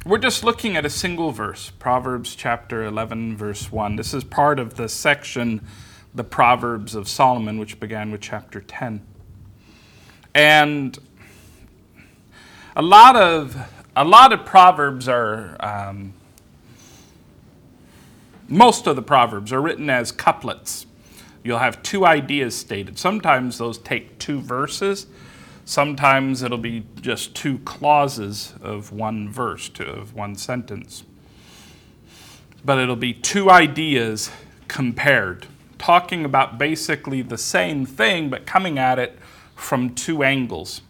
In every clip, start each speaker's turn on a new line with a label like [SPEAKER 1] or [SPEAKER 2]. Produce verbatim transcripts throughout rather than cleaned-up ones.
[SPEAKER 1] We're just looking at a single verse, Proverbs chapter eleven, verse one. This is part of the section, the Proverbs of Solomon, which began with chapter ten. And a lot of a lot of Proverbs are, um, most of the Proverbs are written as couplets. You'll have two ideas stated. Sometimes those take two verses. Sometimes it'll be just two clauses of one verse, of one sentence. But it'll be two ideas compared, talking about basically the same thing, but coming at it from two angles.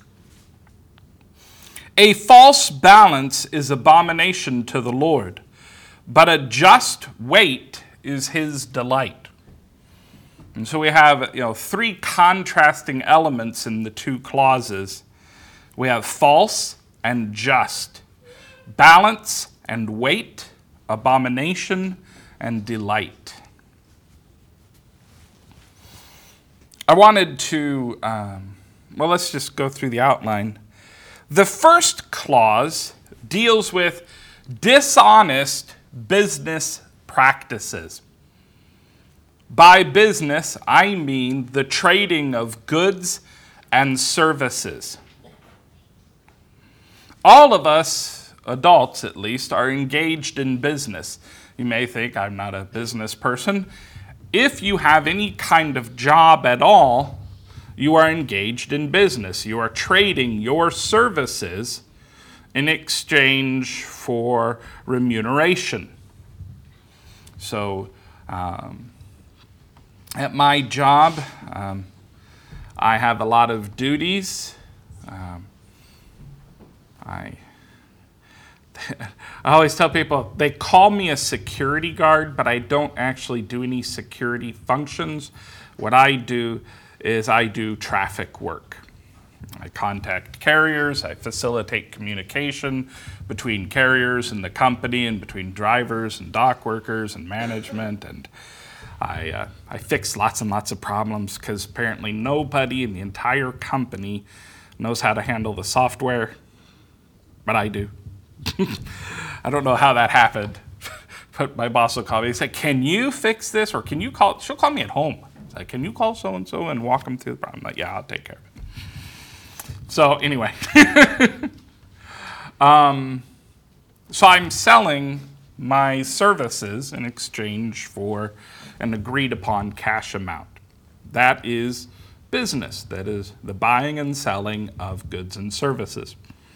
[SPEAKER 1] A false balance is abomination to the Lord, but a just weight is his delight. And so we have, you know, three contrasting elements in the two clauses. We have false and just, balance and weight, abomination and delight. I wanted to, um, well, let's just go through the outline. The first clause deals with dishonest business practices. By business, I mean the trading of goods and services. All of us, adults at least, are engaged in business. You may think I'm not a business person. If you have any kind of job at all, you are engaged in business. You are trading your services in exchange for remuneration. So, um, at my job, um, I have a lot of duties. Um, I, I always tell people, they call me a security guard, but I don't actually do any security functions. What I do is I do traffic work. I contact carriers, I facilitate communication between carriers and the company and between drivers and dock workers and management, and I, uh, I fix lots and lots of problems because apparently nobody in the entire company knows how to handle the software, but I do. I don't know how that happened, but my boss will call me. He said, can you fix this? Or can you call, she'll call me at home. It's like, can you call so-and-so and walk them through the problem? I'm like, yeah, I'll take care of it. So anyway, um, so I'm selling my services in exchange for an agreed upon cash amount. That is business. That is the buying and selling of goods and services.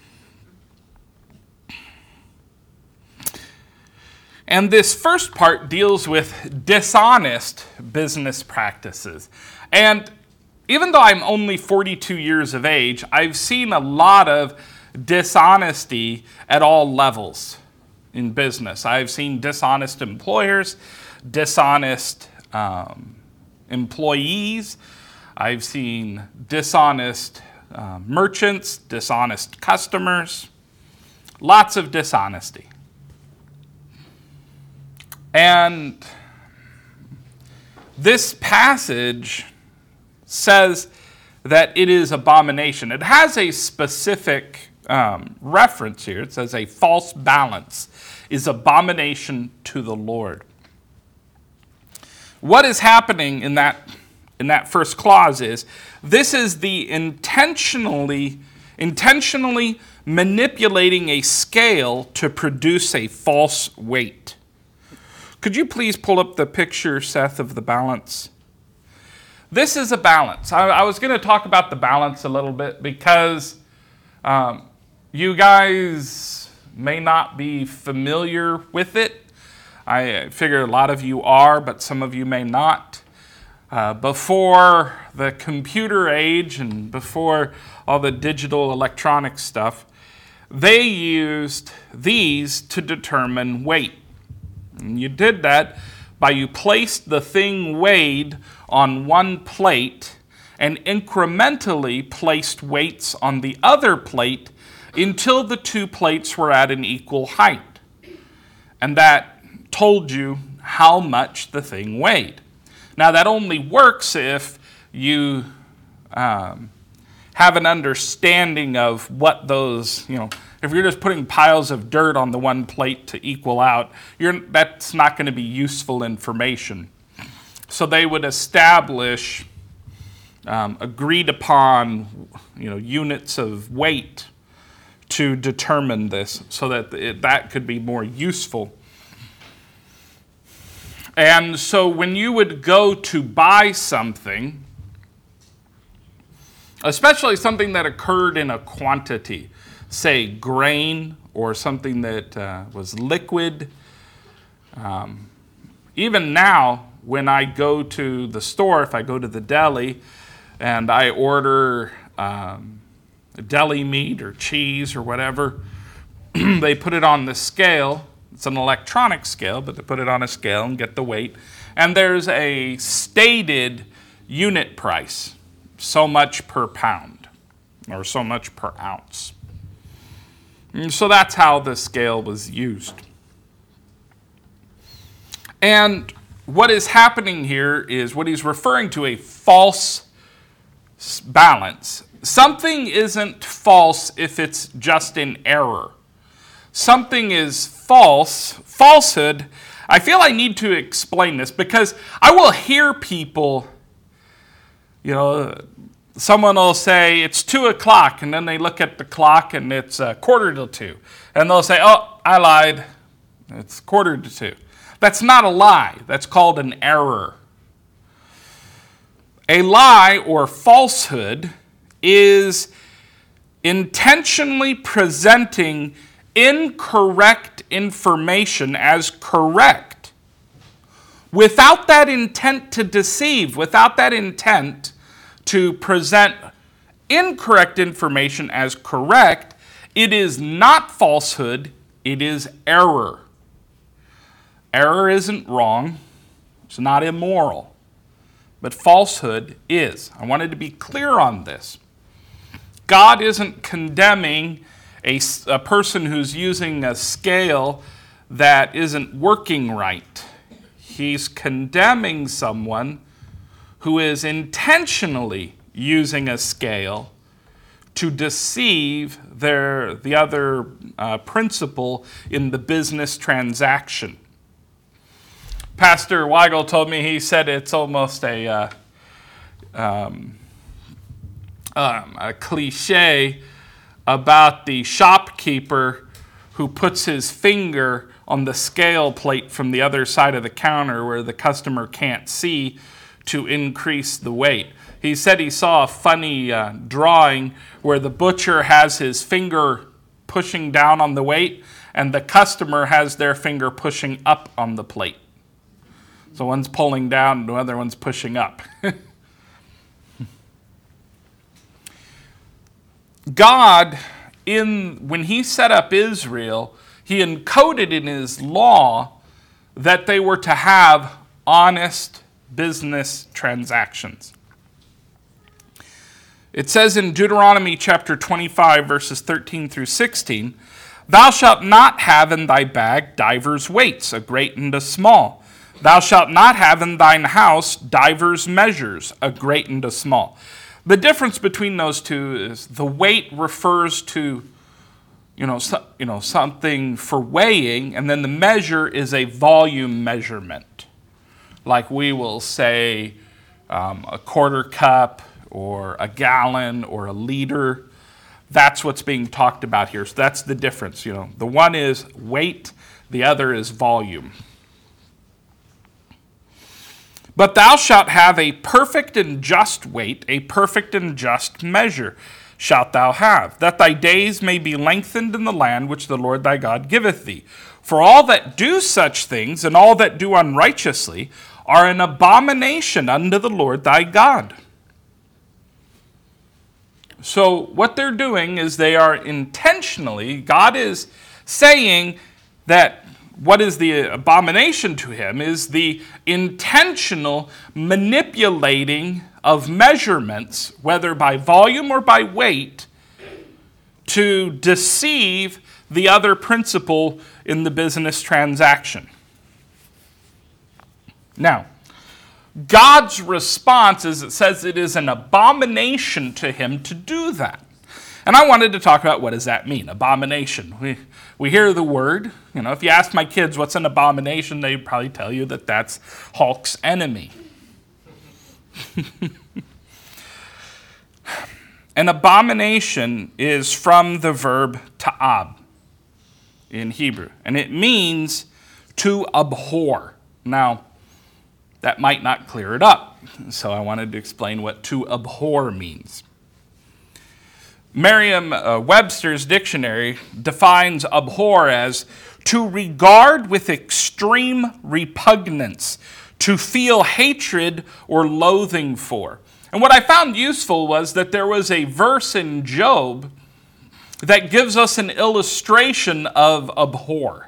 [SPEAKER 1] And this first part deals with dishonest business practices. And even though I'm only forty-two years of age, I've seen a lot of dishonesty at all levels in business. I've seen dishonest employers, dishonest um, employees. I've seen dishonest uh, merchants, dishonest customers, lots of dishonesty. And this passage says that it is abomination. It has a specific um, reference here. It says a false balance is abomination to the Lord. What is happening in that in that first clause is this is the intentionally intentionally manipulating a scale to produce a false weight. Could you please pull up the picture, Seth, of the balance? This is a balance. I, I was going to talk about the balance a little bit because um, you guys may not be familiar with it. I figure a lot of you are, but some of you may not. Uh, before the computer age and before all the digital electronic stuff, they used these to determine weight. And you did that by you placed the thing weighed on one plate and incrementally placed weights on the other plate until the two plates were at an equal height. And that told you how much the thing weighed. Now that only works if you um, have an understanding of what those, you know, if you're just putting piles of dirt on the one plate to equal out, you're, that's not going to be useful information. So they would establish um, agreed upon, you know, units of weight to determine this, so that it, that could be more useful. And so when you would go to buy something, especially something that occurred in a quantity, say grain or something that uh, was liquid. Um, even now, when I go to the store, if I go to the deli and I order um, deli meat or cheese or whatever, they put it on the scale. It's an electronic scale, but they put it on a scale and get the weight. And there's a stated unit price, so much per pound or so much per ounce. And so that's how the scale was used. And what is happening here is what he's referring to a false balance. Something isn't false if it's just in error. Something is false, falsehood. I feel I need to explain this because I will hear people, you know, someone will say it's two o'clock and then they look at the clock and it's a quarter to two. And they'll say, oh, I lied. It's quarter to two. That's not a lie. That's called an error. A lie or falsehood is intentionally presenting incorrect information as correct without that intent to deceive, without that intent to present incorrect information as correct. It is not falsehood, it is error. Error isn't wrong, it's not immoral, but falsehood is. I wanted to be clear on this. God isn't condemning a, a person who's using a scale that isn't working right. He's condemning someone who is intentionally using a scale to deceive their, the other uh, principal in the business transaction. Pastor Weigel told me, he said it's almost a, uh, um, um, a cliche about the shopkeeper who puts his finger on the scale plate from the other side of the counter where the customer can't see to increase the weight. He said he saw a funny uh, drawing where the butcher has his finger pushing down on the weight and the customer has their finger pushing up on the plate. So one's pulling down and the other one's pushing up. God, in when he set up Israel, he encoded in his law that they were to have honest business transactions. It says in Deuteronomy chapter twenty-five, verses thirteen through sixteen, "Thou shalt not have in thy bag divers weights, a great and a small. Thou shalt not have in thine house divers measures, a great and a small." The difference between those two is the weight refers to, you know, so, you know, something for weighing, and then the measure is a volume measurement. Like we will say um, a quarter cup or a gallon or a liter. That's what's being talked about here. So that's the difference. You know, the one is weight, the other is volume. "But thou shalt have a perfect and just weight, a perfect and just measure shalt thou have, that thy days may be lengthened in the land which the Lord thy God giveth thee. For all that do such things, and all that do unrighteously, are an abomination unto the Lord thy God." So what they're doing is they are intentionally, God is saying that what is the abomination to him is the intentional manipulating of measurements, whether by volume or by weight, to deceive the other principal in the business transaction. Now, God's response is, it says it is an abomination to him to do that. And I wanted to talk about what does that mean, abomination. We, we hear the word. You know, if you ask my kids what's an abomination, they'd probably tell you that that's Hulk's enemy. An abomination is from the verb ta'ab in Hebrew, and it means to abhor. Now, that might not clear it up, so I wanted to explain what to abhor means. Merriam-Webster's dictionary defines abhor as to regard with extreme repugnance, to feel hatred or loathing for. And what I found useful was that there was a verse in Job that gives us an illustration of abhor.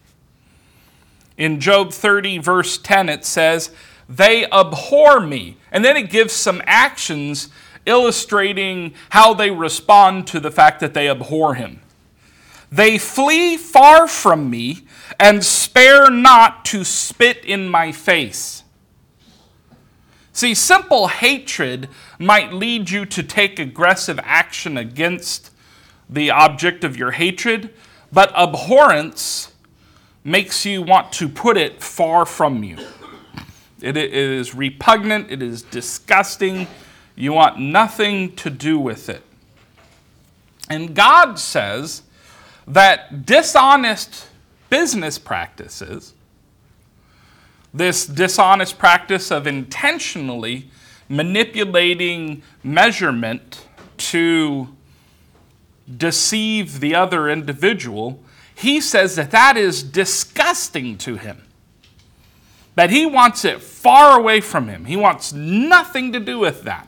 [SPEAKER 1] In Job thirty, verse ten, it says, "They abhor me." And then it gives some actions illustrating how they respond to the fact that they abhor him. "They flee far from me and spare not to spit in my face." See, simple hatred might lead you to take aggressive action against the object of your hatred, but abhorrence makes you want to put it far from you. It is repugnant, it is disgusting, you want nothing to do with it. And God says that dishonest business practices, this dishonest practice of intentionally manipulating measurement to deceive the other individual, he says that that is disgusting to him. That he wants it far away from him. He wants nothing to do with that.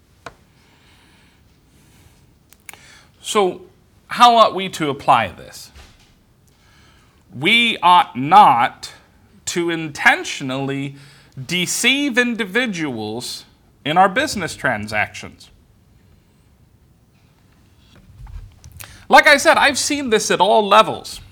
[SPEAKER 1] So, how ought we to apply this? We ought not to intentionally deceive individuals in our business transactions. Like I said, I've seen this at all levels.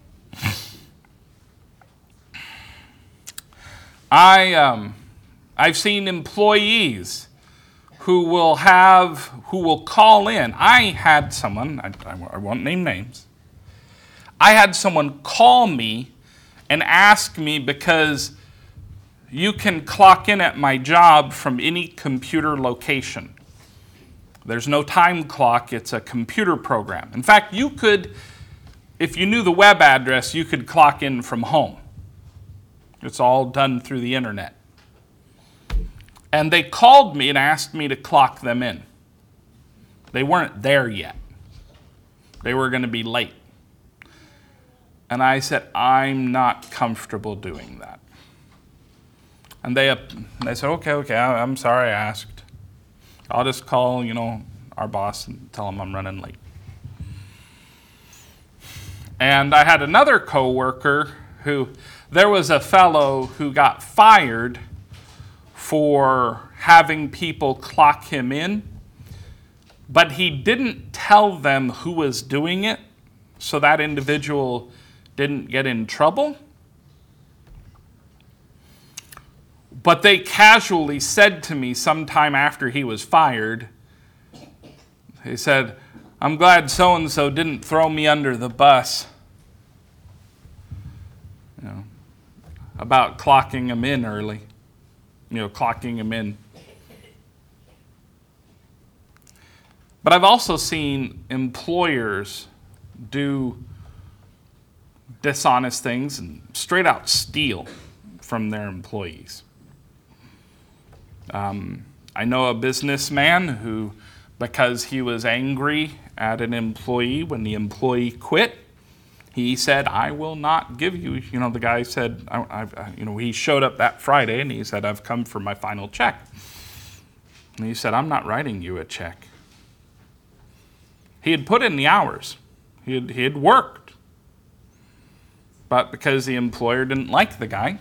[SPEAKER 1] I, um, I've seen employees who will have, who will call in. I had someone, I, I won't name names, I had someone call me and ask me because you can clock in at my job from any computer location. There's no time clock, it's a computer program. In fact, you could, if you knew the web address, you could clock in from home. It's all done through the internet. And they called me and asked me to clock them in. They weren't there yet. They were going to be late. And I said, I'm not comfortable doing that. And they, they said, okay, okay, I'm sorry I asked. I'll just call, you know, our boss and tell him I'm running late. And I had another coworker who, there was a fellow who got fired for having people clock him in, but he didn't tell them who was doing it, so that individual didn't get in trouble. But they casually said to me sometime after he was fired, they said, I'm glad so-and-so didn't throw me under the bus. You know, about clocking him in early. You know, clocking him in. But I've also seen employers do dishonest things and straight out steal from their employees. Um, I know a businessman who, because he was angry at an employee when the employee quit, he said, I will not give you, you know, the guy said, I, I've, you know, he showed up that Friday and he said, I've come for my final check. And he said, I'm not writing you a check. He had put in the hours. He had, he had worked. But because the employer didn't like the guy,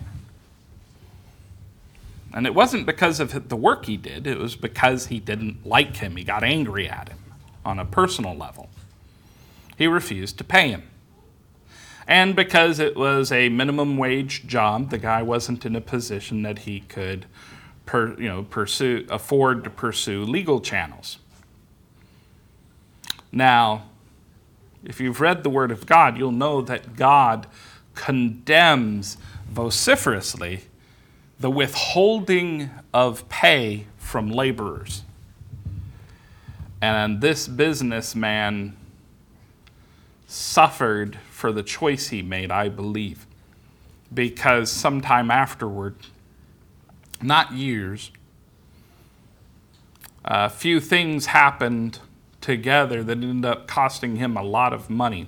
[SPEAKER 1] and it wasn't because of the work he did, it was because he didn't like him. He got angry at him on a personal level. He refused to pay him. And because it was a minimum wage job, the guy wasn't in a position that he could per, you know, pursue, afford to pursue legal channels. Now, if you've read the Word of God, you'll know that God condemns vociferously the withholding of pay from laborers. And this businessman suffered for the choice he made, I believe, because sometime afterward, not years, a few things happened together that ended up costing him a lot of money.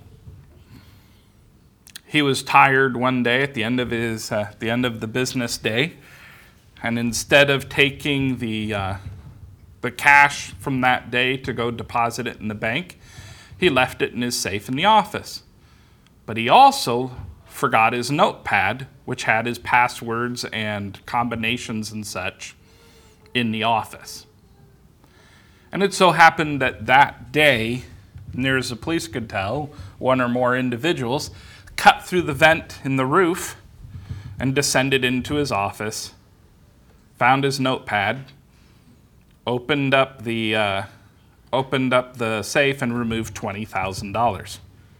[SPEAKER 1] He was tired one day at the end of his, uh, the end of the business day, and instead of taking the uh, the cash from that day to go deposit it in the bank, he left it in his safe in the office. But he also forgot his notepad, which had his passwords and combinations and such in the office. And it so happened that that day, near as the police could tell, one or more individuals cut through the vent in the roof and descended into his office, found his notepad, opened up the uh, opened up the safe and removed twenty thousand dollars.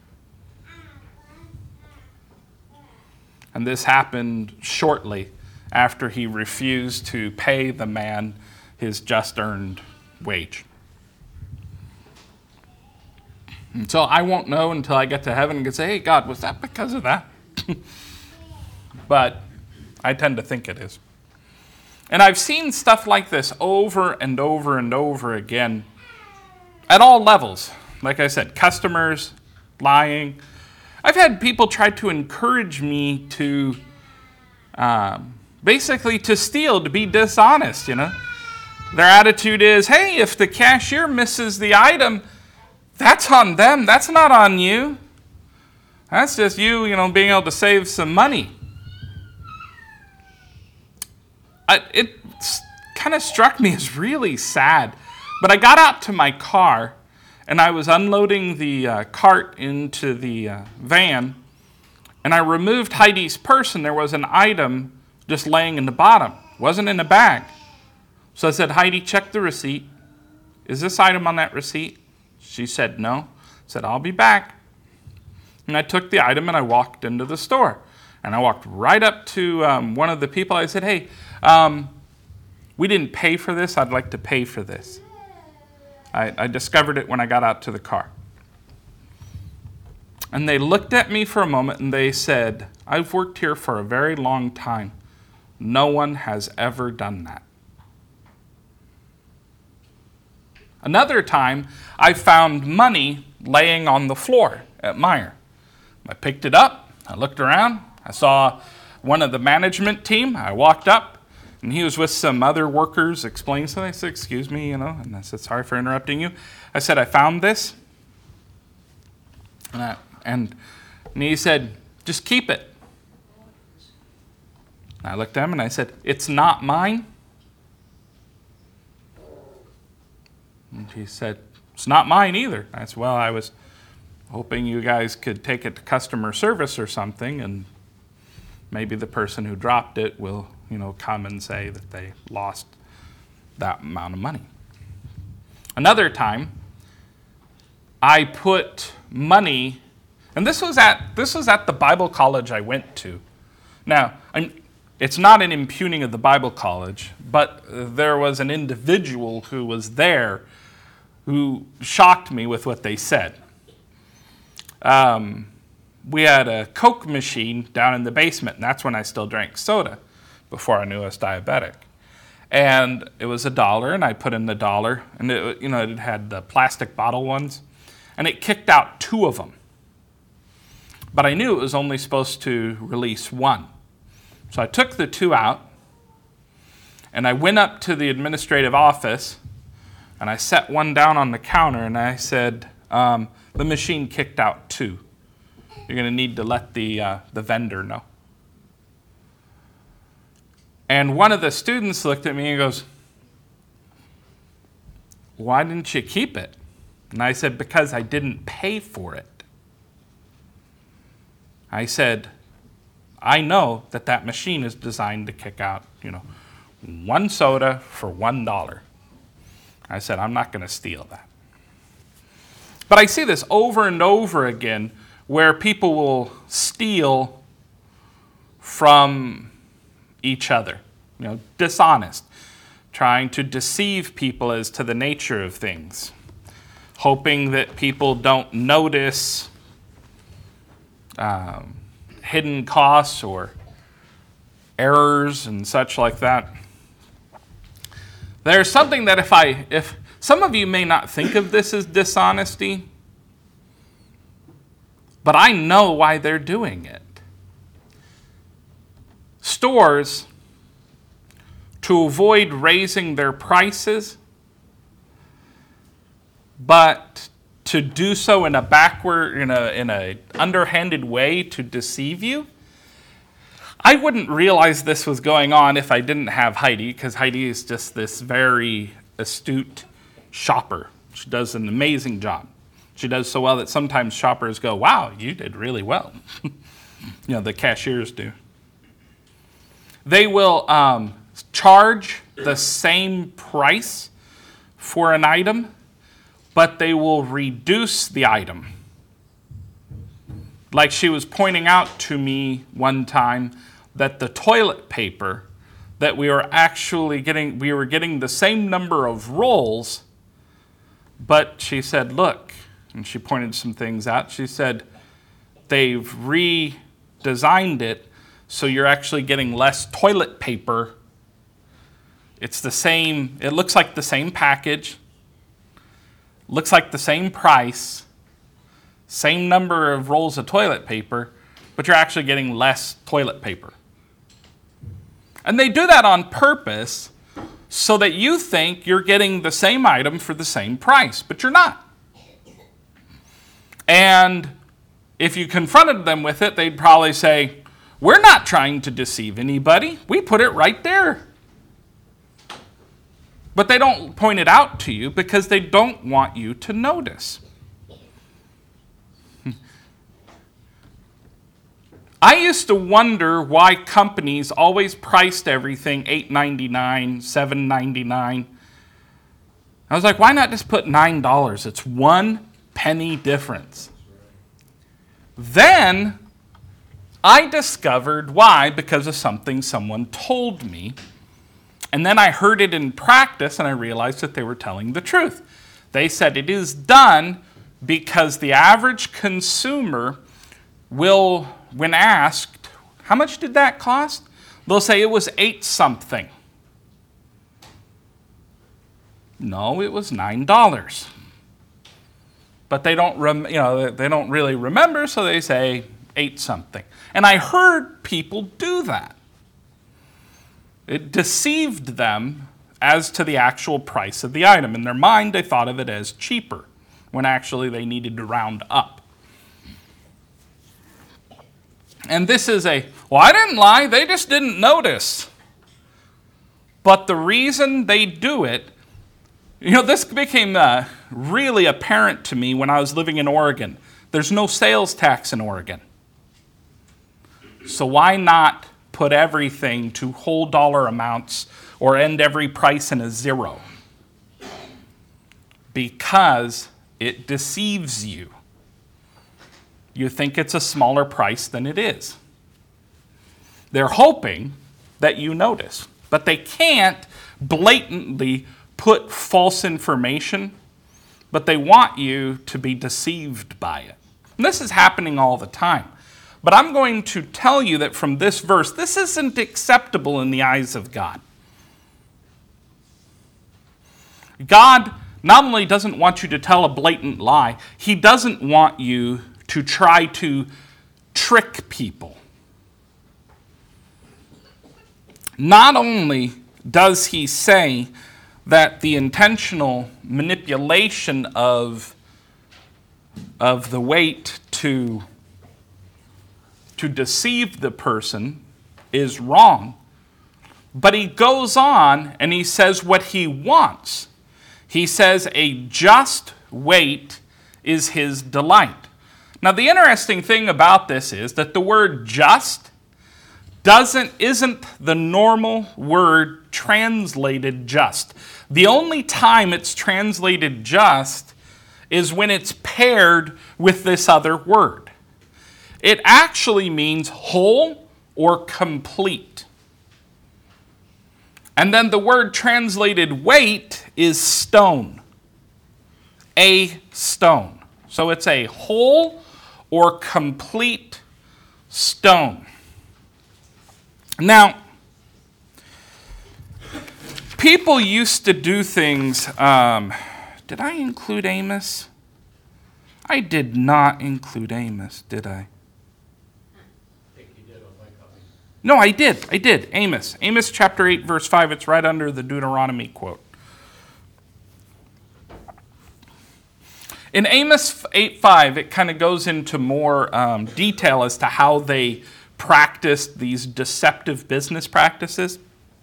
[SPEAKER 1] And this happened shortly after he refused to pay the man his just earned wage. And so I won't know until I get to heaven and can say, hey, God, was that because of that? But I tend to think it is. And I've seen stuff like this over and over and over again at all levels. Like I said, customers lying. I've had people try to encourage me to um, basically to steal, to be dishonest, you know. Their attitude is, hey, if the cashier misses the item, that's on them. That's not on you. That's just you, you know, being able to save some money. I, it kind of struck me as really sad. But I got out to my car, and I was unloading the uh, cart into the uh, van, and I removed Heidi's purse, and there was an item just laying in the bottom. It wasn't in a bag. So I said, Heidi, check the receipt. Is this item on that receipt? She said, no. I said, I'll be back. And I took the item and I walked into the store. And I walked right up to um, one of the people. I said, hey, um, we didn't pay for this. I'd like to pay for this. I, I discovered it when I got out to the car. And they looked at me for a moment and they said, I've worked here for a very long time. No one has ever done that. Another time, I found money laying on the floor at Meijer. I picked it up, I looked around, I saw one of the management team, I walked up, and he was with some other workers explaining something. I said, excuse me, you know, and I said, sorry for interrupting you. I said, I found this. And, I, and, and he said, just keep it. And I looked at him and I said, it's not mine. And he said, it's not mine either. I said, well, I was hoping you guys could take it to customer service or something, and maybe the person who dropped it will, you know, come and say that they lost that amount of money. Another time, I put money, and this was at this was at the Bible college I went to. Now, I'm, it's not an impugning of the Bible college, but there was an individual who was there who shocked me with what they said. Um, we had a Coke machine down in the basement, and that's when I still drank soda, before I knew I was diabetic. And it was a dollar, and I put in the dollar, and it, you know, it had the plastic bottle ones, and it kicked out two of them. But I knew it was only supposed to release one. So I took the two out, and I went up to the administrative office, and I set one down on the counter, and I said, um, the machine kicked out two. You're going to need to let the, uh, the vendor know. And one of the students looked at me and goes, why didn't you keep it? And I said, because I didn't pay for it. I said, I know that that machine is designed to kick out, you know, one soda for one dollar. I said, I'm not going to steal that. But I see this over and over again where people will steal from each other, you know, dishonest, trying to deceive people as to the nature of things, hoping that people don't notice um, hidden costs or errors and such like that. There's something that if I, if some of you may not think of this as dishonesty, but I know why they're doing it. Stores, to avoid raising their prices, but to do so in a backward, in a in a underhanded way to deceive you. I wouldn't realize this was going on if I didn't have Heidi, because Heidi is just this very astute shopper. She does an amazing job. She does so well that sometimes shoppers go, wow, you did really well. You know, the cashiers do. They will um, charge the same price for an item, but they will reduce the item. Like she was pointing out to me one time that the toilet paper that we were actually getting, we were getting the same number of rolls, but she said, look, and she pointed some things out. She said, they've redesigned it so you're actually getting less toilet paper. It's the same, it looks like the same package, looks like the same price, same number of rolls of toilet paper, but you're actually getting less toilet paper. And they do that on purpose so that you think you're getting the same item for the same price, but you're not. And if you confronted them with it, they'd probably say, we're not trying to deceive anybody. We put it right there. But they don't point it out to you because they don't want you to notice. I used to wonder why companies always priced everything eight ninety-nine, seven ninety-nine. I was like, why not just put nine dollars? It's one penny difference. Then I discovered why, because of something someone told me. And then I heard it in practice and I realized that they were telling the truth. They said it is done because the average consumer will, when asked, how much did that cost? They'll say it was eight something. No, it was nine dollars. But they don't, rem- you know, they don't really remember, so they say eight something. And I heard people do that. It deceived them as to the actual price of the item. In their mind, they thought of it as cheaper, when actually they needed to round up. And this is a, well, I didn't lie, they just didn't notice. But the reason they do it, you know, this became uh, really apparent to me when I was living in Oregon. There's no sales tax in Oregon. So why not put everything to whole dollar amounts or end every price in a zero? Because it deceives you. You think it's a smaller price than it is. They're hoping that you notice, but they can't blatantly put false information, but they want you to be deceived by it. And this is happening all the time. But I'm going to tell you that from this verse, this isn't acceptable in the eyes of God. God not only doesn't want you to tell a blatant lie, He doesn't want you to try to trick people. Not only does He say that the intentional manipulation of, of the weight to to deceive the person is wrong. But He goes on and He says what He wants. He says a just weight is His delight. Now the interesting thing about this is that the word just doesn't isn't the normal word translated just. The only time it's translated just is when it's paired with this other word. It actually means whole or complete. And then the word translated weight is stone. A stone. So it's a whole or complete stone. Now, people used to do things. Um, did I include Amos? I did not include Amos, did I? No, I did. I did. Amos. Amos chapter eight, verse five. It's right under the Deuteronomy quote. In Amos eight five, it kind of goes into more um, detail as to how they practiced these deceptive business practices.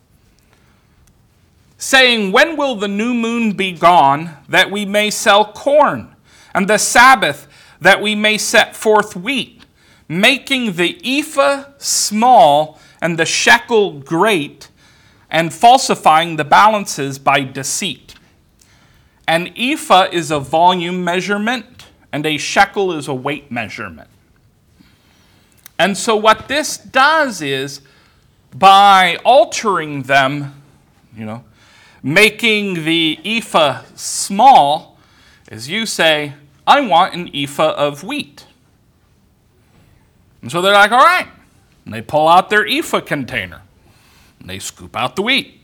[SPEAKER 1] Saying, when will the new moon be gone, that we may sell corn, and the Sabbath, that we may set forth wheat? Making the ephah small and the shekel great, and falsifying the balances by deceit. An ephah is a volume measurement, and a shekel is a weight measurement. And so what this does is, by altering them, you know, making the ephah small, is you say, I want an ephah of wheat. And so they're like, all right. And they pull out their ephah container. And they scoop out the wheat.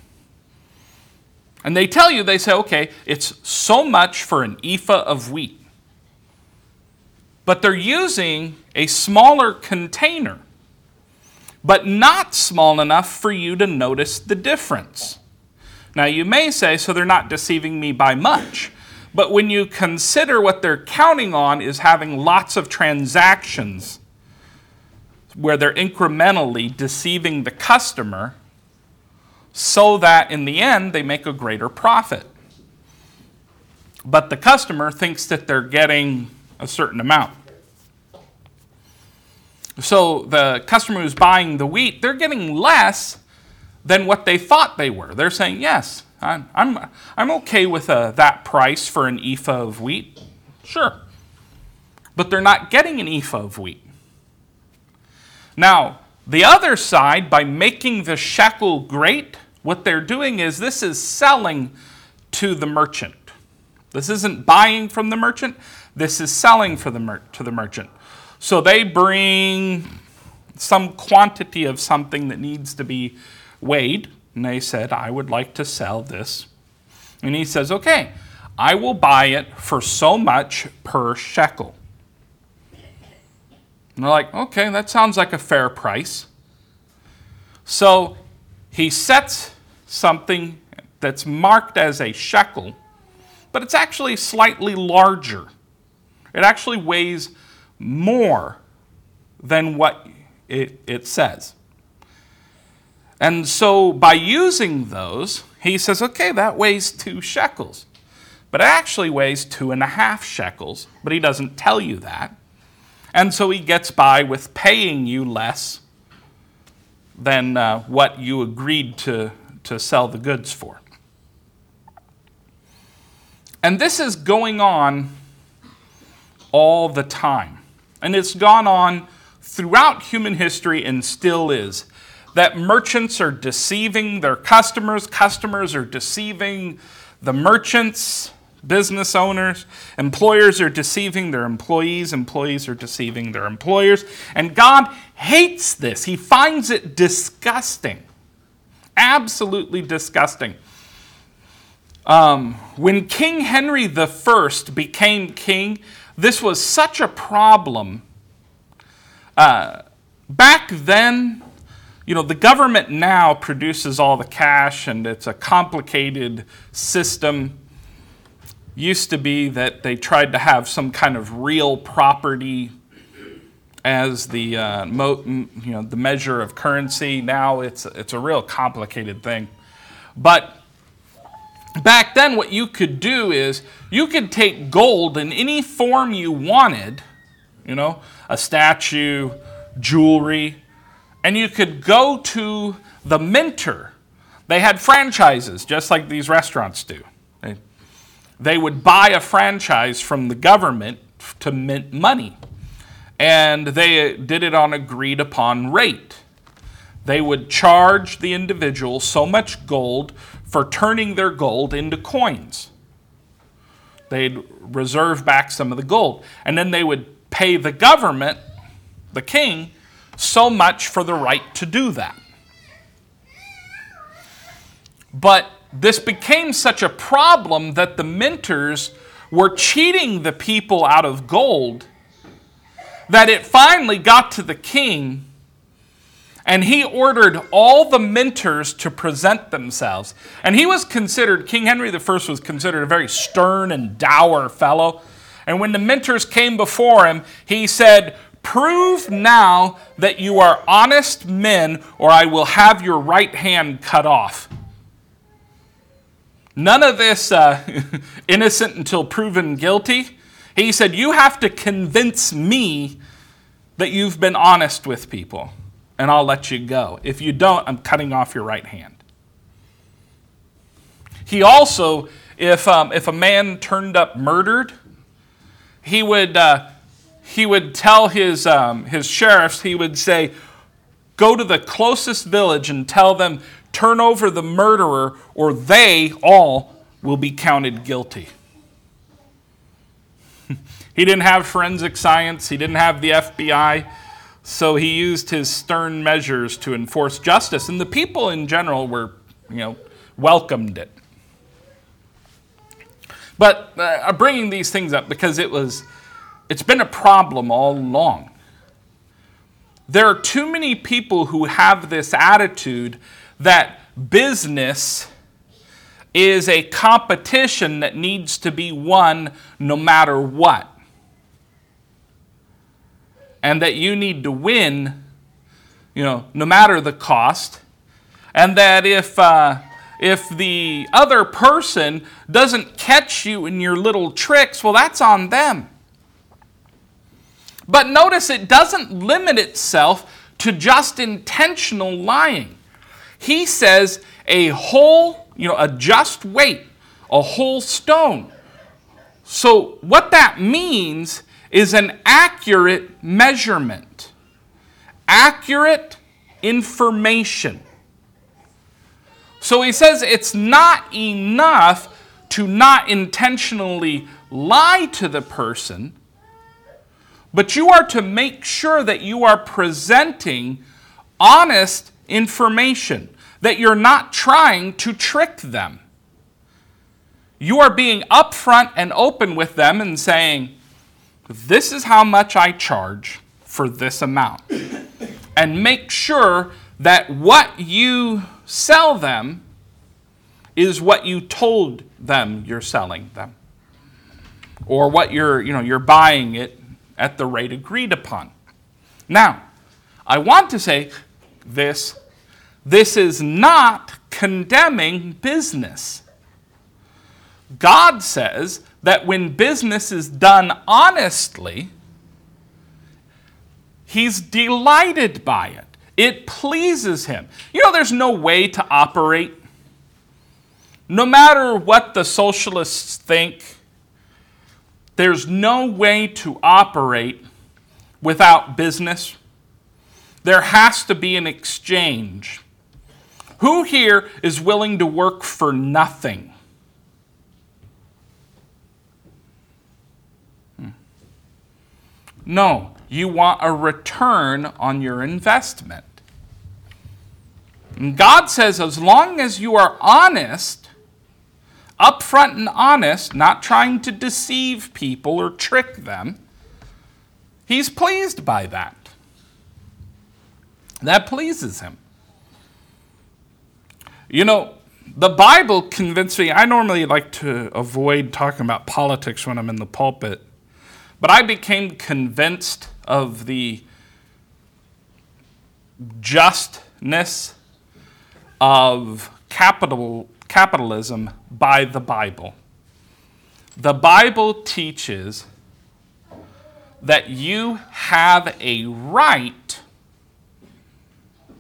[SPEAKER 1] And they tell you, they say, okay, it's so much for an ephah of wheat. But they're using a smaller container, but not small enough for you to notice the difference. Now you may say, so they're not deceiving me by much. But when you consider what they're counting on is having lots of transactions where they're incrementally deceiving the customer so that in the end they make a greater profit. But the customer thinks that they're getting a certain amount. So the customer who's buying the wheat, they're getting less than what they thought they were. They're saying, yes, I'm, I'm, I'm okay with uh, that price for an ephah of wheat. Sure. But they're not getting an ephah of wheat. Now, the other side, by making the shekel great, what they're doing is this is selling to the merchant. This isn't buying from the merchant. This is selling for the mer- to the merchant. So they bring some quantity of something that needs to be weighed, and they said, I would like to sell this. And he says, okay, I will buy it for so much per shekel. And they're like, okay, that sounds like a fair price. So he sets something that's marked as a shekel, but it's actually slightly larger. It actually weighs more than what it, it says. And so by using those, he says, okay, that weighs two shekels. But it actually weighs two and a half shekels, but he doesn't tell you that. And so he gets by with paying you less than uh, what you agreed to, to sell the goods for. And this is going on all the time. And it's gone on throughout human history and still is. That merchants are deceiving their customers, customers are deceiving the merchants, business owners, employers are deceiving their employees, employees are deceiving their employers, and God hates this. He finds it disgusting, absolutely disgusting. Um, when King Henry the First became king, this was such a problem. Uh, back then, you know, the government now produces all the cash, and it's a complicated system. Used to be that they tried to have some kind of real property as the uh, mo- you know the measure of currency. Now it's it's a real complicated thing. But back then, what you could do is you could take gold in any form you wanted, you know, a statue, jewelry, and you could go to the minter. They had franchises, just like these restaurants do. They, they would buy a franchise from the government to mint money. And they did it on agreed upon rate. They would charge the individual so much gold for turning their gold into coins. They'd reserve back some of the gold. And then they would pay the government, the king, so much for the right to do that. But this became such a problem that the minters were cheating the people out of gold that it finally got to the king, and he ordered all the minters to present themselves. And he was considered, King Henry the First was considered a very stern and dour fellow. And when the minters came before him, he said, "Prove now that you are honest men, or I will have your right hand cut off." None of this uh, innocent until proven guilty. He said, you have to convince me that you've been honest with people, and I'll let you go. If you don't, I'm cutting off your right hand. He also, if um, if a man turned up murdered, he would uh, he would tell his um, his sheriffs, he would say, go to the closest village and tell them, turn over the murderer, or they all will be counted guilty. He didn't have forensic science. He didn't have the F B I. So he used his stern measures to enforce justice. And the people in general were, you know, welcomed it. But uh, I'm bringing these things up because it was, it's been a problem all along. There are too many people who have this attitude that business is a competition that needs to be won no matter what. And that you need to win, you know, no matter the cost. And that if uh, if the other person doesn't catch you in your little tricks, well, that's on them. But notice it doesn't limit itself to just intentional lying. He says a whole, you know, a just weight, a whole stone. So what that means is an accurate measurement, accurate information. So he says it's not enough to not intentionally lie to the person, but you are to make sure that you are presenting honest information, that you're not trying to trick them. You are being upfront and open with them and saying, this is how much I charge for this amount. And make sure that what you sell them is what you told them you're selling them. Or what you're, you know, you're buying it at the rate agreed upon. Now, I want to say this, this is not condemning business. God says that when business is done honestly, He's delighted by it. It pleases Him. You know, there's no way to operate. No matter what the socialists think, there's no way to operate without business. There has to be an exchange. Who here is willing to work for nothing? No, you want a return on your investment. And God says as long as you are honest, upfront and honest, not trying to deceive people or trick them, He's pleased by that. That pleases Him. You know, the Bible convinced me, I normally like to avoid talking about politics when I'm in the pulpit, but I became convinced of the justness of capital, capitalism by the Bible. The Bible teaches that you have a right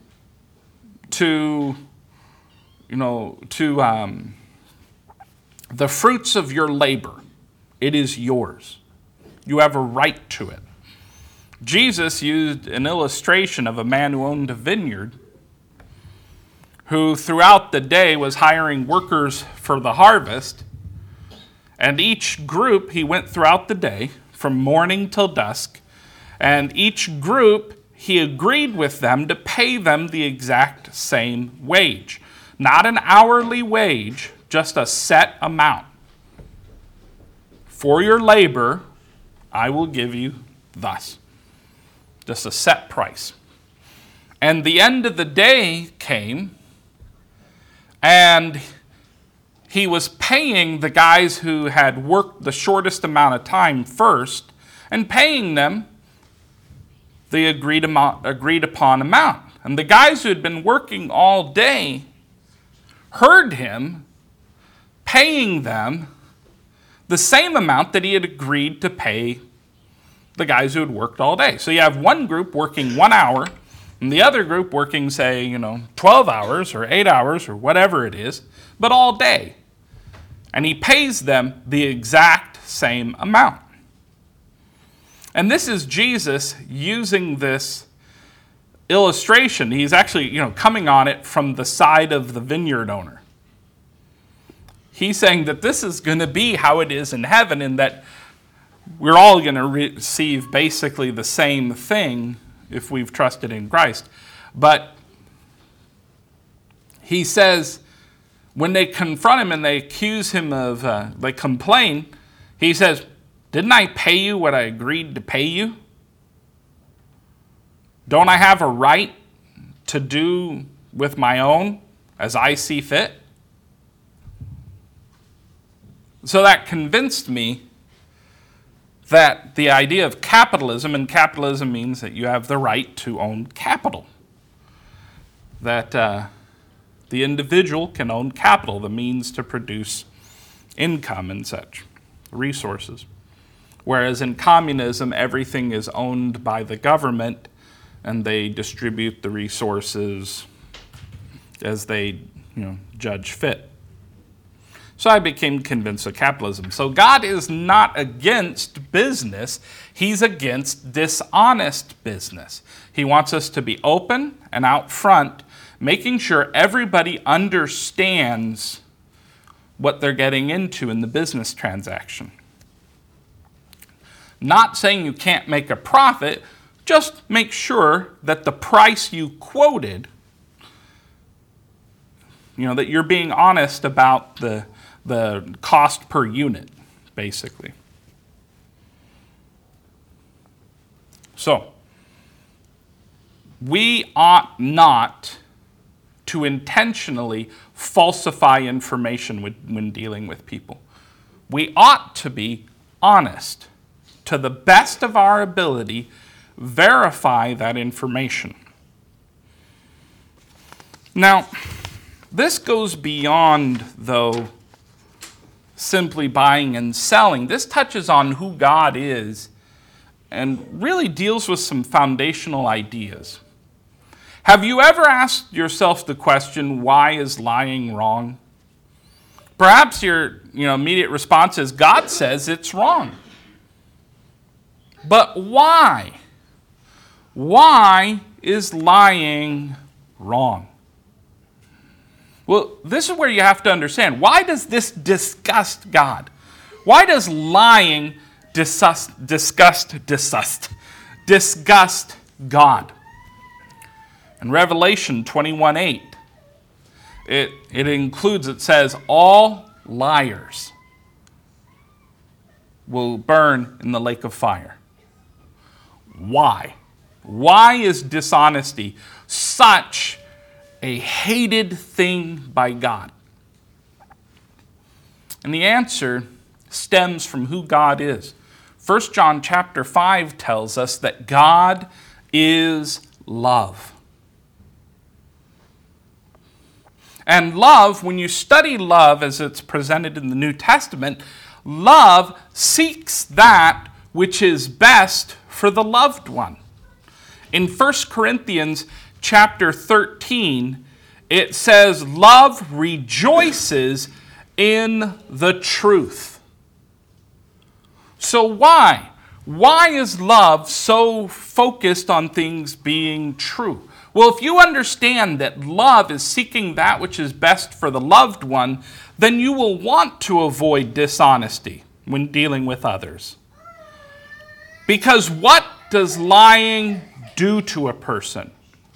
[SPEAKER 1] to, you know, to um, the fruits of your labor. It is yours. You have a right to it. Jesus used an illustration of a man who owned a vineyard, who throughout the day was hiring workers for the harvest. And each group, he went throughout the day from morning till dusk. And each group, he agreed with them to pay them the exact same wage. Not an hourly wage, just a set amount. For your labor, I will give you thus. Just a set price. And the end of the day came, and he was paying the guys who had worked the shortest amount of time first, and paying them the agreed amount, agreed upon amount. And the guys who had been working all day heard him paying them the same amount that he had agreed to pay the guys who had worked all day. So you have one group working one hour, and the other group working, say, you know, twelve hours or eight hours or whatever it is, but all day. And he pays them the exact same amount. And this is Jesus using this illustration. He's actually, you know, coming on it from the side of the vineyard owner. He's saying that this is going to be how it is in heaven, and that we're all going to receive basically the same thing if we've trusted in Christ. But he says, when they confront him and they accuse him of, uh, they complain, he says, didn't I pay you what I agreed to pay you? Don't I have a right to do with my own as I see fit? So that convinced me that the idea of capitalism, and capitalism means that you have the right to own capital, that uh, the individual can own capital, the means to produce income and such, resources. Whereas in communism, everything is owned by the government, and they distribute the resources as they, you know, judge fit. So I became convinced of capitalism. So God is not against business. He's against dishonest business. He wants us to be open and out front, making sure everybody understands what they're getting into in the business transaction. Not saying you can't make a profit, just make sure that the price you quoted, you know, that you're being honest about the, the cost per unit, basically. So, we ought not to intentionally falsify information when, when dealing with people. We ought to be honest. To the best of our ability, verify that information. Now, this goes beyond, though, simply buying and selling. This touches on who God is and really deals with some foundational ideas. Have you ever asked yourself the question, why is lying wrong? Perhaps your you know, immediate response is, God says it's wrong. But why? Why is lying wrong? Well, this is where you have to understand. Why does this disgust God? Why does lying disgust, disgust, disgust, disgust God? In Revelation twenty-one eight, it, it includes, it says, all liars will burn in the lake of fire. Why? Why is dishonesty such a hated thing by God? And the answer stems from who God is. First John chapter five tells us that God is love. And love, when you study love as it's presented in the New Testament, love seeks that which is best for the loved one. In First Corinthians chapter thirteen, it says, love rejoices in the truth. So why? Why is love so focused on things being true? Well, if you understand that love is seeking that which is best for the loved one, then you will want to avoid dishonesty when dealing with others. Because what does lying do to a person?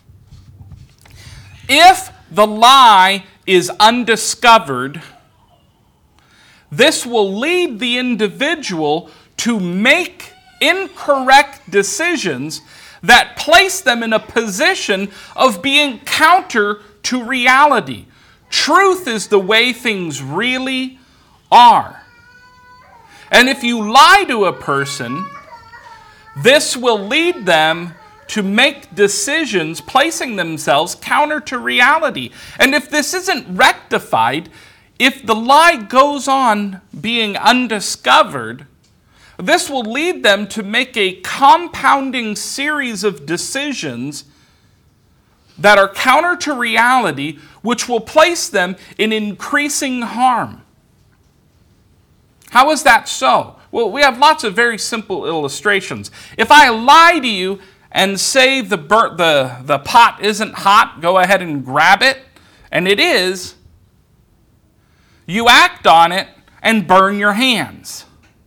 [SPEAKER 1] If the lie is undiscovered, this will lead the individual to make incorrect decisions that place them in a position of being counter to reality. Truth is the way things really are. And if you lie to a person, this will lead them to make decisions placing themselves counter to reality. And if this isn't rectified, if the lie goes on being undiscovered, this will lead them to make a compounding series of decisions that are counter to reality, which will place them in increasing harm. How is that so? Well, we have lots of very simple illustrations. If I lie to you and say the, bur- the, the pot isn't hot, go ahead and grab it, and it is, you act on it and burn your hands.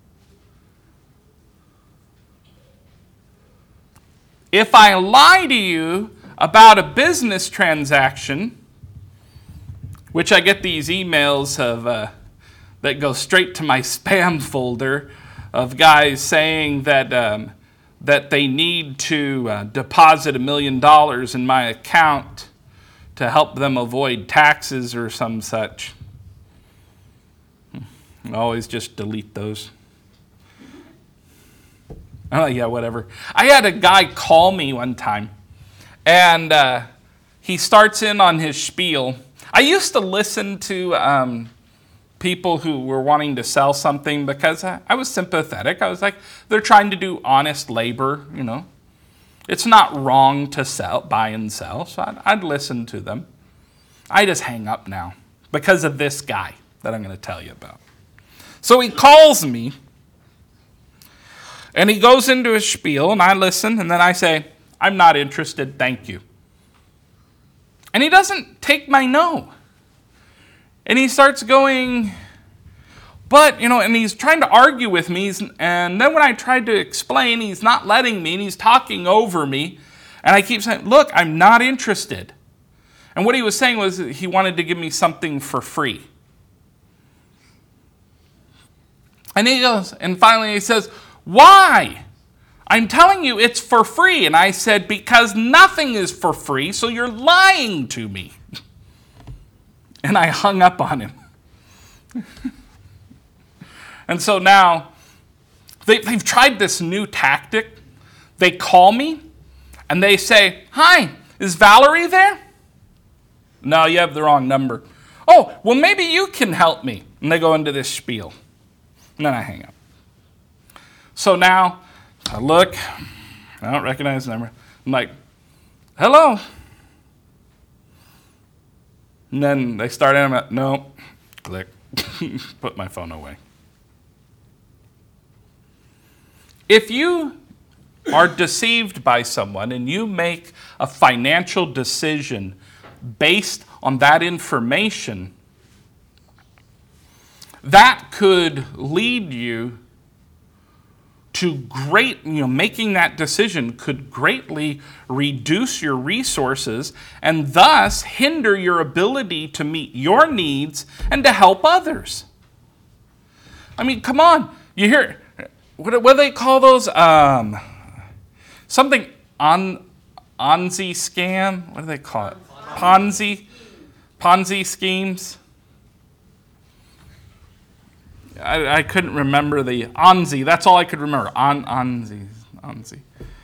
[SPEAKER 1] If I lie to you about a business transaction, which I get these emails of uh, that go straight to my spam folder of guys saying that um, that they need to uh, deposit a million dollars in my account to help them avoid taxes or some such. I always just delete those. Oh, yeah, whatever. I had a guy call me one time, and uh, he starts in on his spiel. I used to listen to um, people who were wanting to sell something because I, I was sympathetic. I was like, they're trying to do honest labor, you know. It's not wrong to sell, buy and sell, so I'd, I'd listen to them. I just hang up now because of this guy that I'm going to tell you about. So he calls me, and he goes into his spiel, and I listen, and then I say, I'm not interested, thank you. And he doesn't take my no. And he starts going, but, you know, and he's trying to argue with me, and then when I tried to explain, he's not letting me, and he's talking over me, and I keep saying, look, I'm not interested. And what he was saying was he wanted to give me something for free. And he goes, and finally he says, why? I'm telling you it's for free. And I said, because nothing is for free, so you're lying to me. And I hung up on him. And so now, they, they've tried this new tactic. They call me, and they say, hi, is Valerie there? No, you have the wrong number. Oh, well, maybe you can help me. And they go into this spiel. And then I hang up. So now, I look, I don't recognize the number. I'm like, hello. And then they start in, I'm like, no, click, put my phone away. If you are deceived by someone and you make a financial decision based on that information, that could lead you to great, you know, making that decision could greatly reduce your resources and thus hinder your ability to meet your needs and to help others. I mean, come on. You hear, what, what do they call those? Um, something on, Onzi scam? What do they call it? Ponzi? Ponzi schemes? I, I couldn't remember the Onzi. That's all I could remember. On Onzi, Onzi.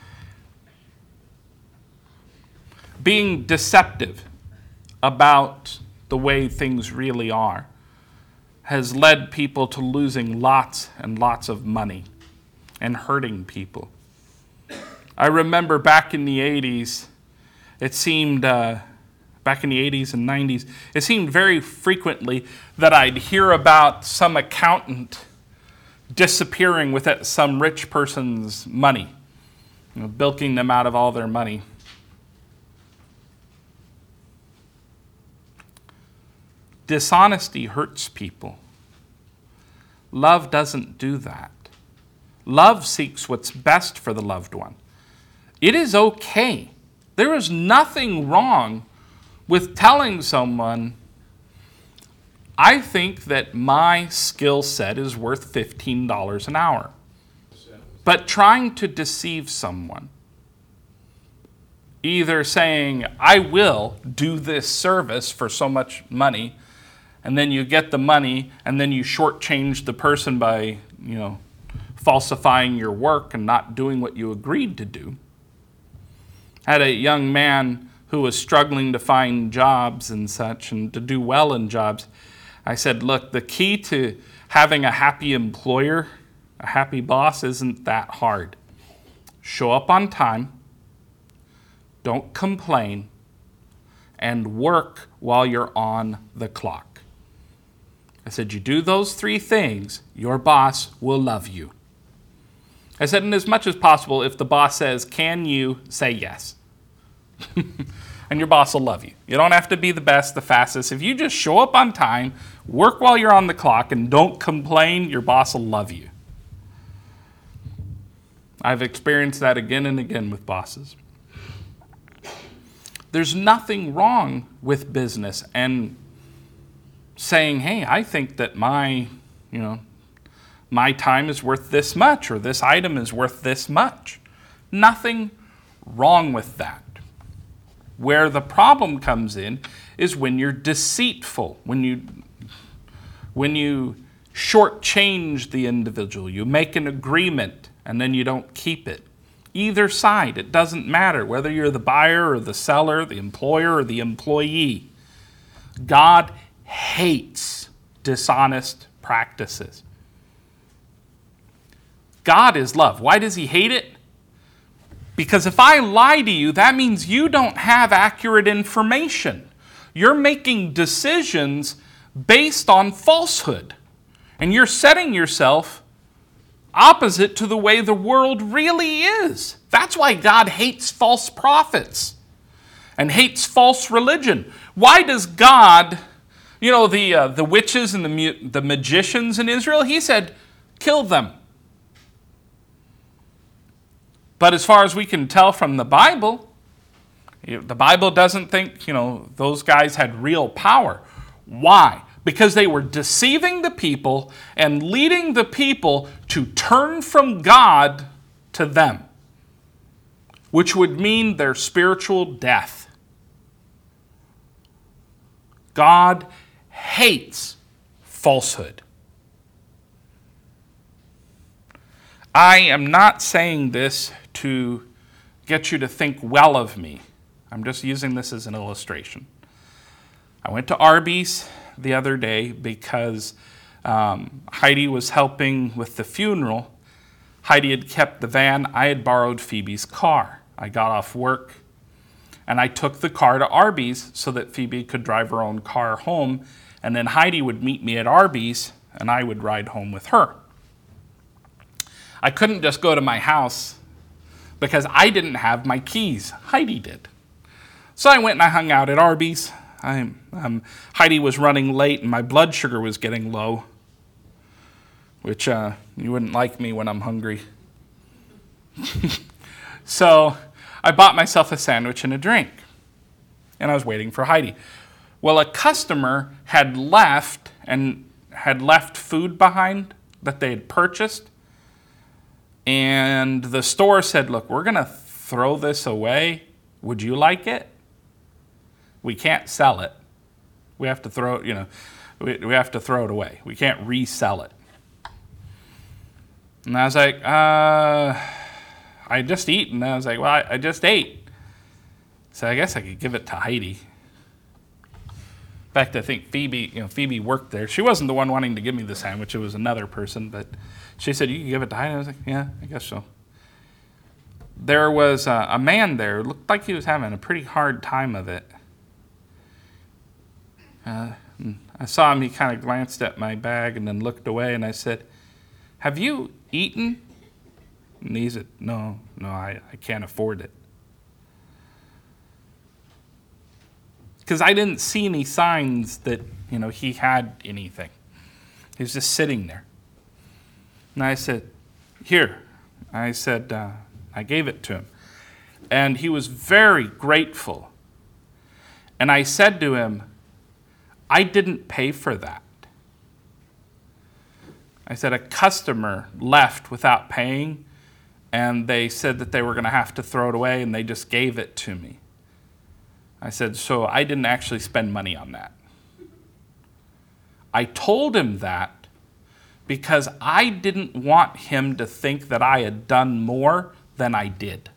[SPEAKER 1] Being deceptive about the way things really are has led people to losing lots and lots of money and hurting people. I remember back in the eighties, it seemed uh, back in the eighties and nineties, it seemed very frequently that I'd hear about some accountant disappearing with some rich person's money, you know, bilking them out of all their money. Dishonesty hurts people. Love doesn't do that. Love seeks what's best for the loved one. It is okay. There is nothing wrong with telling someone, I think that my skill set is worth fifteen dollars an hour. But trying to deceive someone, either saying, I will do this service for so much money, and then you get the money, and then you shortchange the person by, you know, falsifying your work and not doing what you agreed to do. I had a young man who was struggling to find jobs and such and to do well in jobs. I said, look, the key to having a happy employer, a happy boss, isn't that hard. Show up on time, don't complain, and work while you're on the clock. I said, you do those three things, your boss will love you. I said, and as much as possible, if the boss says, can you, say yes. And your boss will love you. You don't have to be the best, the fastest. If you just show up on time, work while you're on the clock, and don't complain, your boss will love you. I've experienced that again and again with bosses. There's nothing wrong with business and saying, hey, I think that my, you know, my time is worth this much, or this item is worth this much. Nothing wrong with that. Where the problem comes in is when you're deceitful, when you when you shortchange the individual, you make an agreement and then you don't keep it. Either side, it doesn't matter whether you're the buyer or the seller, the employer or the employee. God hates dishonest practices. God is love. Why does he hate it? Because if I lie to you, that means you don't have accurate information. You're making decisions based on falsehood. And you're setting yourself opposite to the way the world really is. That's why God hates false prophets and hates false religion. Why does God, you know, the uh, the witches and the, the magicians in Israel, he said, kill them. But as far as we can tell from the Bible, the Bible doesn't think, you know, those guys had real power. Why? Because they were deceiving the people and leading the people to turn from God to them, which would mean their spiritual death. God hates falsehood. I am not saying this to get you to think well of me. I'm just using this as an illustration. I went to Arby's the other day because um, Heidi was helping with the funeral. Heidi had kept the van. I had borrowed Phoebe's car. I got off work and I took the car to Arby's so that Phoebe could drive her own car home, and then Heidi would meet me at Arby's and I would ride home with her. I couldn't just go to my house because I didn't have my keys. Heidi did. So I went and I hung out at Arby's. I, um, Heidi was running late and my blood sugar was getting low, which uh, you wouldn't like me when I'm hungry. So I bought myself a sandwich and a drink, and I was waiting for Heidi. Well, a customer had left and had left food behind that they had purchased. And the store said, look, we're going to throw this away. Would you like it? We can't sell it. We have to throw it, you know, we, we have to throw it away. We can't resell it. And I was like, uh, I just eaten. And I was like, well, I, I just ate. So I guess I could give it to Heidi. In fact, I think Phoebe, you know, Phoebe worked there. She wasn't the one wanting to give me the sandwich. It was another person, but she said, you can give it to Heidi. I was like, yeah, I guess so. There was a, a man there. It looked like he was having a pretty hard time of it. Uh, I saw him, he kind of glanced at my bag and then looked away, and I said, "Have you eaten?" And he said, no, no, I, I can't afford it. Because I didn't see any signs that, you know, he had anything. He was just sitting there. And I said, "Here." I said, uh, I gave it to him. And he was very grateful. And I said to him, "I didn't pay for that." I said, "A customer left without paying, and they said that they were going to have to throw it away, and they just gave it to me." I said, "So I didn't actually spend money on that." I told him that because I didn't want him to think that I had done more than I did.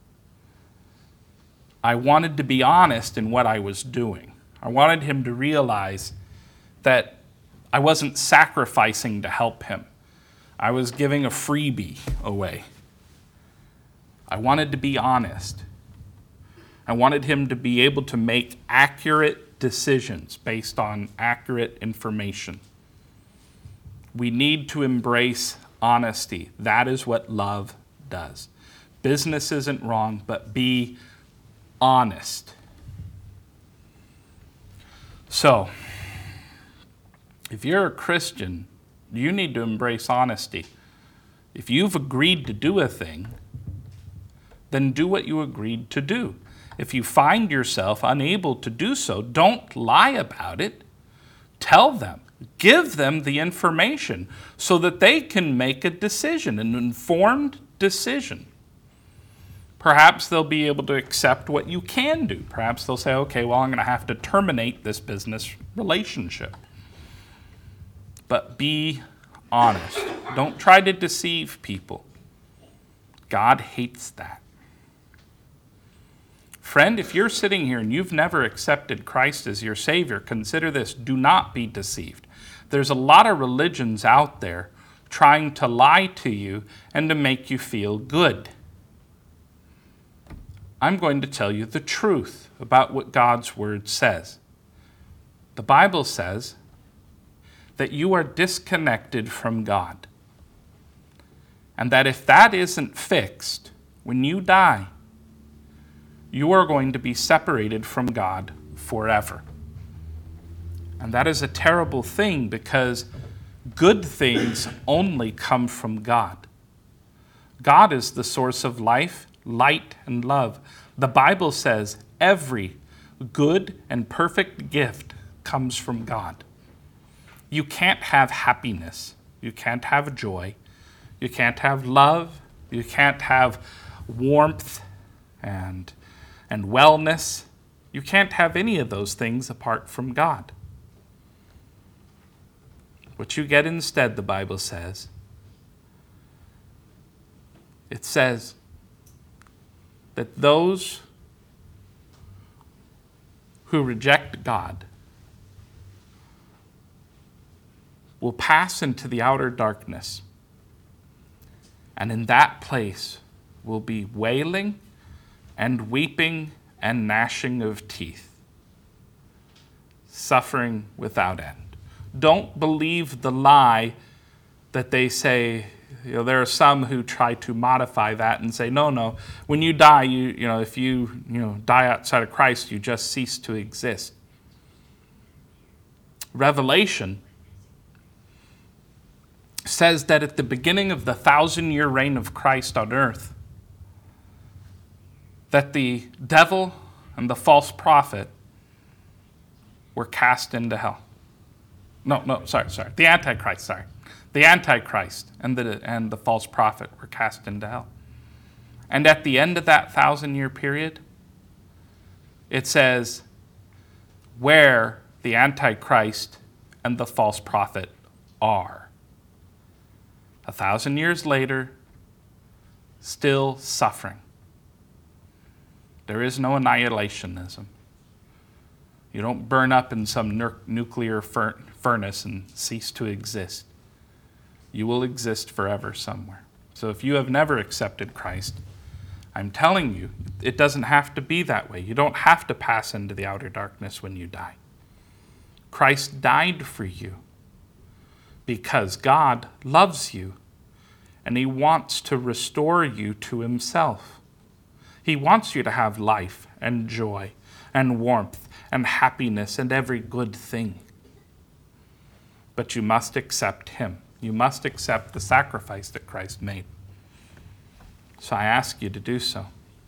[SPEAKER 1] I wanted to be honest in what I was doing. I wanted him to realize that I wasn't sacrificing to help him. I was giving a freebie away. I wanted to be honest. I wanted him to be able to make accurate decisions based on accurate information. We need to embrace honesty. That is what love does. Business isn't wrong, but be honest. So, if you're a Christian, you need to embrace honesty. If you've agreed to do a thing, then do what you agreed to do. If you find yourself unable to do so, don't lie about it. Tell them. Give them the information so that they can make a decision, an informed decision. Perhaps they'll be able to accept what you can do. Perhaps they'll say, "Okay, well, I'm going to have to terminate this business relationship." But be honest. Don't try to deceive people. God hates that. Friend, if you're sitting here and you've never accepted Christ as your Savior, consider this. Do not be deceived. There's a lot of religions out there trying to lie to you and to make you feel good. I'm going to tell you the truth about what God's Word says. The Bible says that you are disconnected from God. And that if that isn't fixed, when you die, you are going to be separated from God forever. And that is a terrible thing because good things only come from God. God is the source of life, light, and love. The Bible says every good and perfect gift comes from God. You can't have happiness. You can't have joy. You can't have love. You can't have warmth and, and wellness. You can't have any of those things apart from God. What you get instead, the Bible says, it says that those who reject God will pass into the outer darkness. And in that place will be wailing and weeping and gnashing of teeth, suffering without end. Don't believe the lie that they say. You know, there are some who try to modify that and say, no, no, when you die, you, you know, if you, you know, die outside of Christ, you just cease to exist. Revelation says that at the beginning of the thousand-year reign of Christ on earth, that the devil and the false prophet were cast into hell. No, no, sorry, sorry. The Antichrist, sorry. The Antichrist and the, and the false prophet were cast into hell. And at the end of that thousand-year period, it says where the Antichrist and the false prophet are. A thousand years later, still suffering. There is no annihilationism. You don't burn up in some nu- nuclear fur- furnace and cease to exist. You will exist forever somewhere. So if you have never accepted Christ, I'm telling you, it doesn't have to be that way. You don't have to pass into the outer darkness when you die. Christ died for you because God loves you and he wants to restore you to himself. He wants you to have life and joy and warmth and happiness and every good thing. But you must accept him. You must accept the sacrifice that Christ made. So I ask you to do so.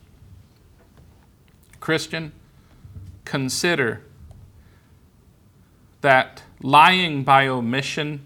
[SPEAKER 1] Christian, consider that lying by omission,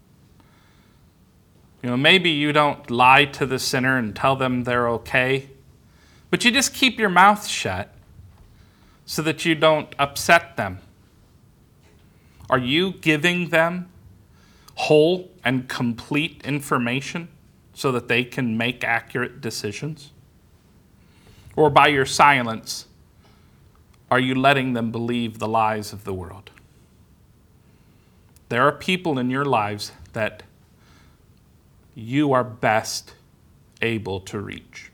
[SPEAKER 1] you know, maybe you don't lie to the sinner and tell them they're okay, but you just keep your mouth shut so that you don't upset them. Are you giving them whole and complete information so that they can make accurate decisions? Or by your silence, are you letting them believe the lies of the world? There are people in your lives that you are best able to reach.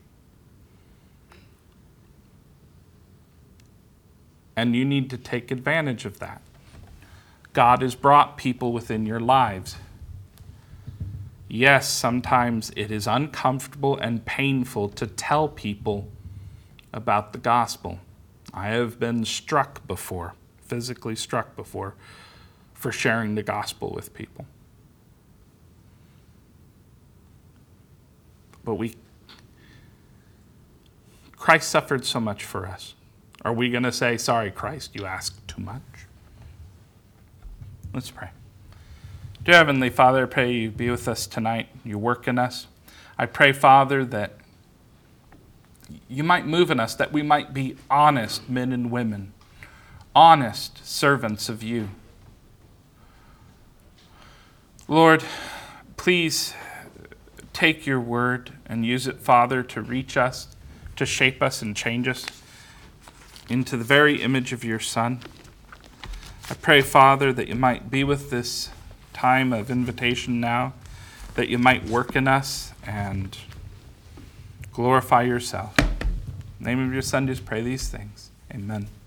[SPEAKER 1] And you need to take advantage of that. God has brought people within your lives. Yes, sometimes it is uncomfortable and painful to tell people about the gospel. I have been struck before, physically struck before, for sharing the gospel with people. But we, Christ suffered so much for us. Are we going to say, sorry, Christ, you asked too much? Let's pray. Dear Heavenly Father, I pray you be with us tonight. You work in us. I pray, Father, that you might move in us, that we might be honest men and women, honest servants of you. Lord, please take your word and use it, Father, to reach us, to shape us and change us into the very image of your Son. I pray, Father, that you might be with this time of invitation now, that you might work in us and glorify yourself. In the name of your Son, just pray these things. Amen.